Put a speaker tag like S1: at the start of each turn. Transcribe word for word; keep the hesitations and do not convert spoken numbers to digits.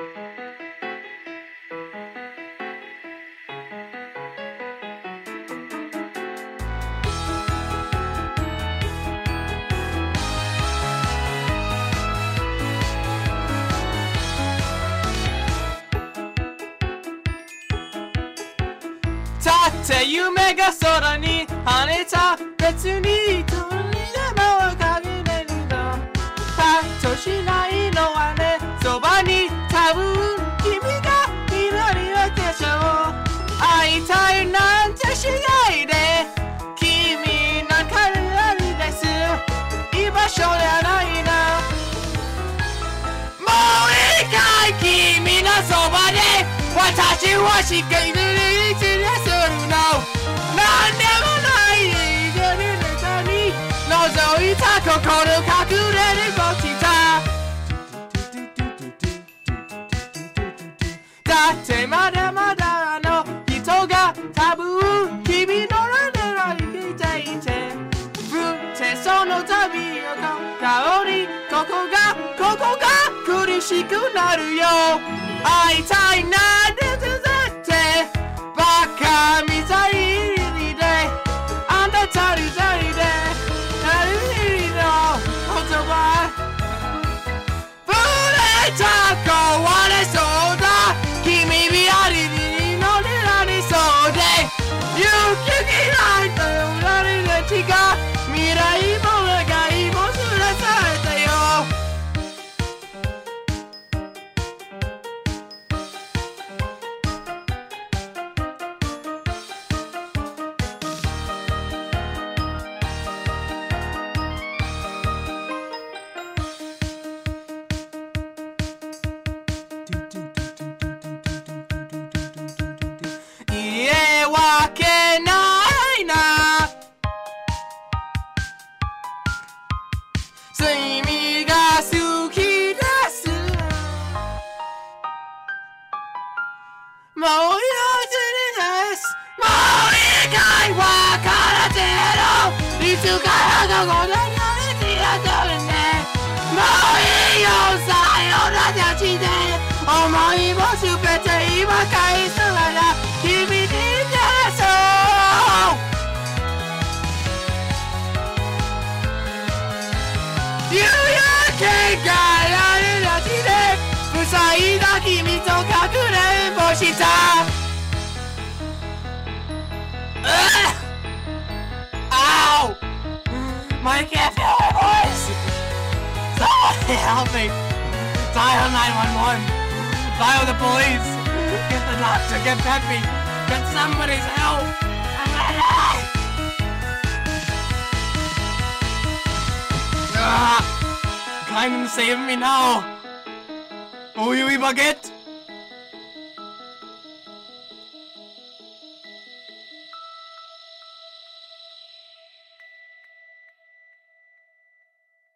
S1: だって夢が空に跳ねた別にどれでも限れるのパッとしないのはねそばに多分君がいないわけでしょ会いたいなんてしないで君なんかになるです居場所じゃないなもういいかい君のそばで私はしかいないするのなんでもないイデルネタに覗いた心隠れるぼちだだってまだまだあの人が多分君の中に生きていてぶってその旅を香りここがここが苦しくなるよ会いたいなって絶対バカみたいにであんたたりたりでなる意味の言葉ぶれた壊れそうだ君びありに乗れられそうで勇気ないと呼ばれる血が未来も願いもすらされたよ言えわけないな君が好きですもうよずりですもういいかいわからせろいつからどこでやれてやったるねもういいよさよならちで思いもすべて今返すなら君に出そう夕焼けがやるらしで塞いだ君と隠れんぼしたOw! My can't feel my voice! Somebody help me! Dial nine one one! Dial the police! Get the doctor! Get Peppy! Get somebody's help! I'm gonna die! Ah! Come and save me now! Will you ever get?